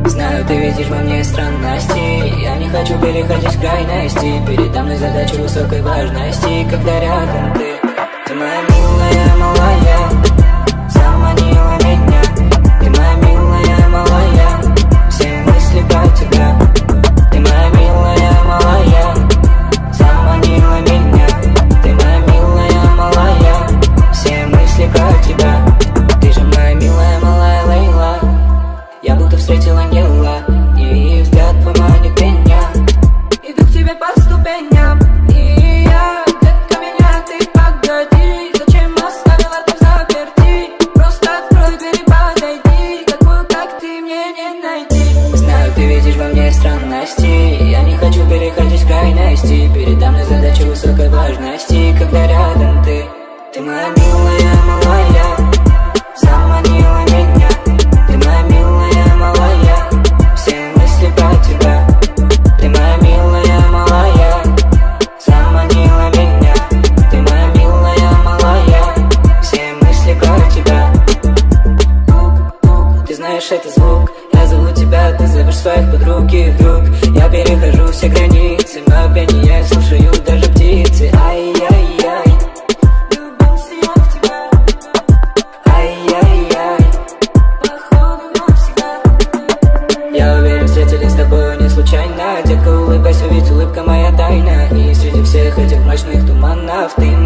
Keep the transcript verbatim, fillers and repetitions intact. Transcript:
Знаю, ты видишь во мне странности. Я не хочу переходить в крайности. Передо мной задача высокой важности. Когда рядом ты, ты моя милая, малая, заманила меня. Ты моя милая, малая, все мысли про тебя. Ты моя милая, малая, заманила меня. Ты моя милая, малая, все мысли про тебя. Ты же моя милая, малая Лейла. Я будто встретил ангела, и взгляд твой манит меня. Иду к тебе по ступеням, и я, детка, меня ты погоди. Зачем оставила ты взаперти? Просто открой дверь и подойди. Такую, как ты, мне не найти. Знаю, ты видишь во мне странности. Я не хочу переходить в крайности. Передо мной задача высокой важности. Когда рядом ты, ты моя милая, малая, заманила меня. Ты моя милая, малая, все мысли про тебя. Ты моя милая, малая, заманила меня. Ты моя милая, малая, все мысли про тебя. Тук-тук, ты знаешь этот звук. Я зову тебя, ты зовешь своих подруг. И вдруг я перехожу все границы. Мое пение слушают даже птицы. Ай-яй-яй, любовь сияет в тебя. Ай-яй-яй, походу навсегда. Я уверен, встретились с тобой не случайно. Детка, улыбайся, ведь улыбка моя тайна. И среди всех этих мрачных туманов ты